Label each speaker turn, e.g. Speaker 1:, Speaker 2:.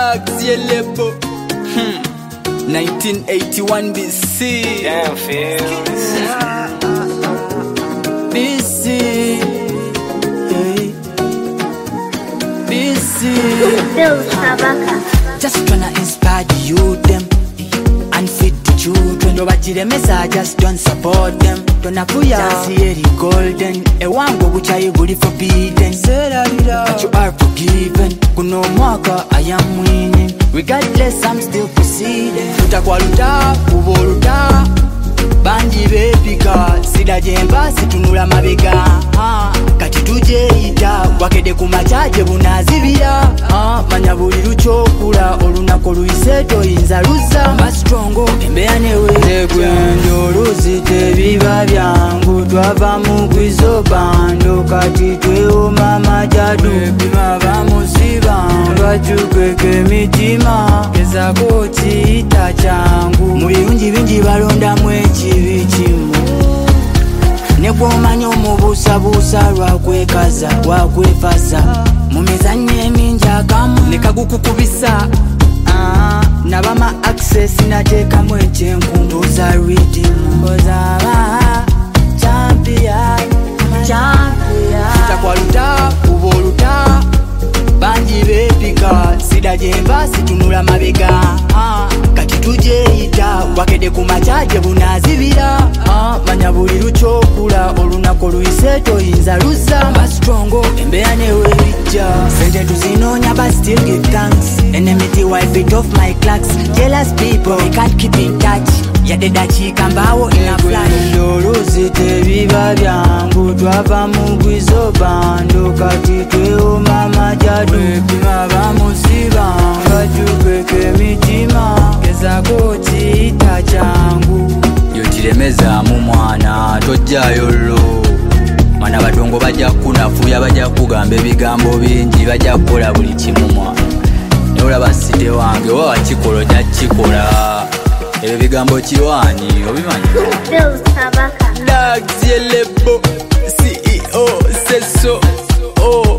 Speaker 1: Lags Yelebo 1981 BC.
Speaker 2: Damn feels.
Speaker 1: BC, BC. Just tryna inspire the youth them and feed the children. Don't watch the message, just don't support them. Don't appear just hear the golden. A one go which I would forbidden. But you are forgiven. Kuno mwaka I am winning. Regardless I'm still proceeding. Tutakwaluta, uvoluta. Banji bepika, sida jemba situnula mabega. Kati tuje ita, wakede kumachaje bunazibira. Manya buli luchokula, olunako luiseto inzaluza. Mastrongo, embea newe Tegwendo luzite biba byangu. Twava mugwizo bando, kati tweo mama jadu. Bima bamusiba, twachukeke mitima. Keza kochi ita changu. Muyunji binji balonda mwechi bichimu. Nekwomanya omubusabusa lwakwekaza wakwefasa. Mumizanye minjagamu nekagukukubisa. Nabama access nateka mwenchenku. Ndoza redeem ozaba champion. Tutakwaluta uvoluta. Banji bepika, sida jemba situnula mabega. Kati tuje ita, wakede kumachaje bunazibira. Manya buli luchokula, olunako luiseto inzaluza. Mastrongo, embea newe bija. Sente tuzinonya but still give thanks. Enmity wipe it off my clocks. Jealous people, we can't keep in touch. Yadeda chika mbawo ina flash. Luzite biba byangu. Twava mugwizo bando, kati tweo mama jadu. Bima bamusiba, kachukeke mitima. Keza kochi ita changu. Yotiremeza mu mwana tojjayo lo. Mana badongo bajja kunafuya, bajja kugamba ebigambo bingi, bajja kukola buli kimu mwana. Olaba site wange oba kikola jakikola. Ebyo bigambo kiwani obimanyi. Lags Yelebo CEO Seso.